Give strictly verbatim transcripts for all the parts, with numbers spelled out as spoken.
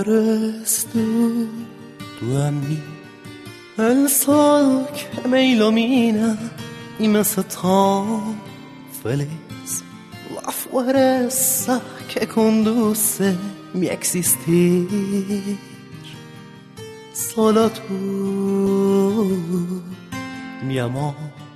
eres tú, tú a mí, el sol que me ilumina y me hace tan feliz, la fuerza que conduce mi existir. Solo tú, mi amor.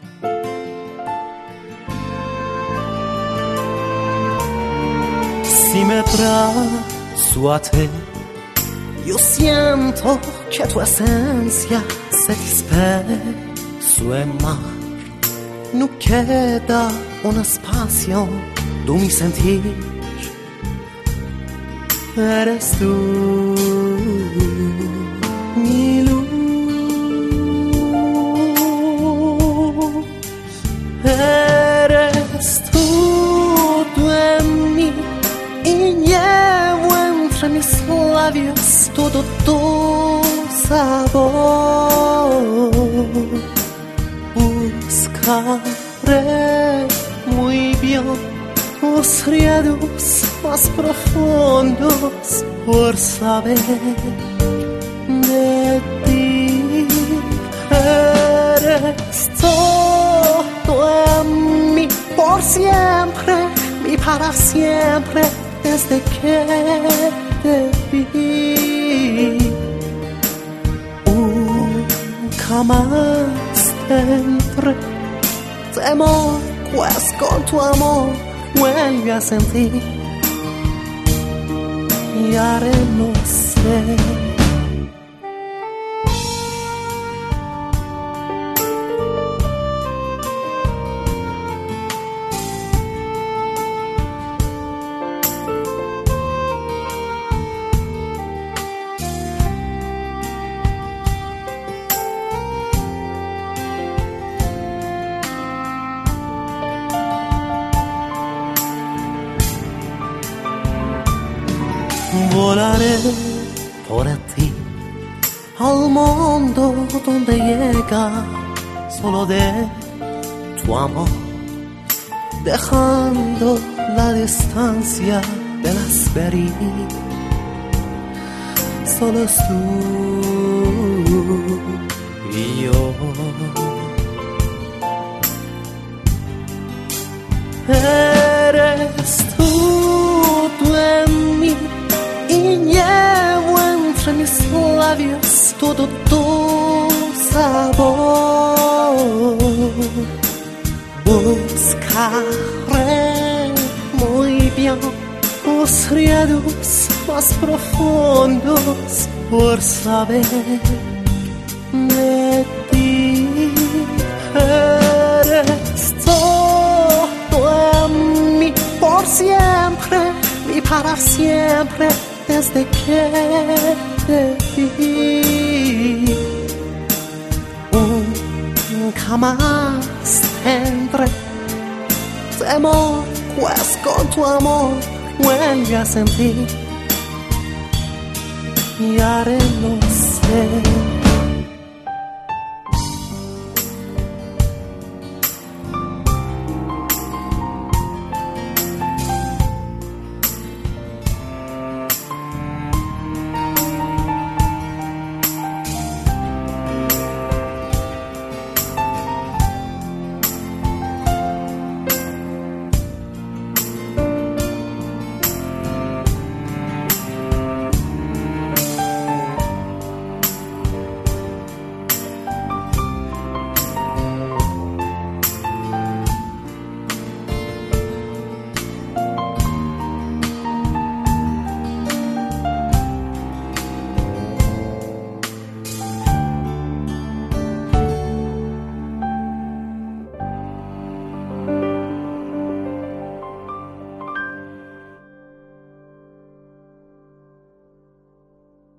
Si me trazo a ti, yo siento que tu esencia se disperso en mar. No queda un espacio de mi sentir. Eres tú, mi luz. Eres tú, tú en mí, y llevo entre mis labios todo tu sabor. Buscaré muy bien los riados más profundos por saber de ti. Eres todo en mí, por siempre y para siempre, desde que te vi. Nunca más tendré temor, pues con tu amor vuelve a sentir y haremos ser. Volaré por ti al mundo donde llega solo de tu amor, dejando la distancia de las verí. Solo es tú y yo. Eres tú, tú en mí, y llevo entre mis labios todo tu sabor. Buscaré muy bien los riados más profundos por saber de ti. Eres todo en mí, por siempre y para siempre, desde que te vi. Nunca más tendré temor, pues con tu amor vuelve a sentir y haremos ser.